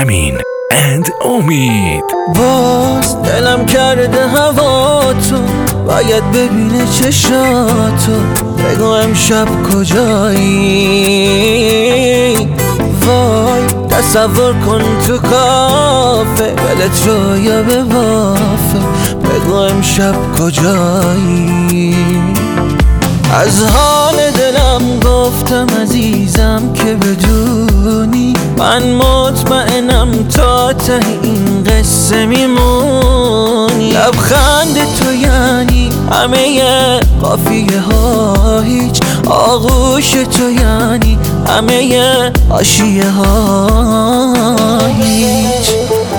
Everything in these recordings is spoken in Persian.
امین اند امید. باز دلم کرده هوا تو، باید ببینه چشاتو، بگو امشب کجایی. وای تصور کن تو کافه، دلت رو یا به وافه، بگو امشب کجایی. از حال دلم گفتم عزیزم که بدونی، من مطمئنم تا ته این قصه میمونی. لبخند تو یعنی همه قافیه ها، هیچ آغوش تو یعنی همه حاشیه ها هیچ.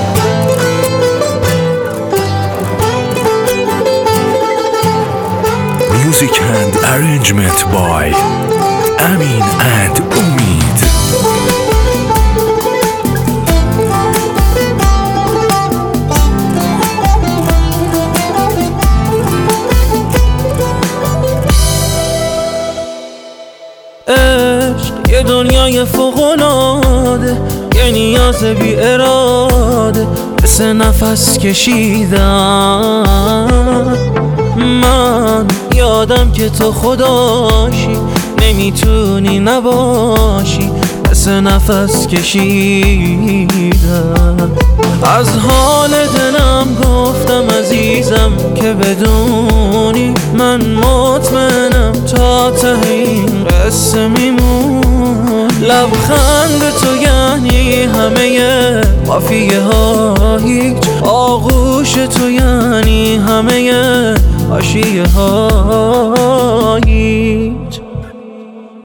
Music and arrangement by Amin and Umid. عشق یه دنیای فوق‌العاده، یه نیاز بی اراده، مثل نفس کشیدم. من یادم که تو خداشی، نمیتونی نباشی، مثل نفس کشیدم. از حال دلم گفتم عزیزم که بدونی، من مطمئنم تا ته این قصه میمون. لبخند تو یعنی همه قافیه ها، هیچ آغوش تو یعنی همه حاشیه ها.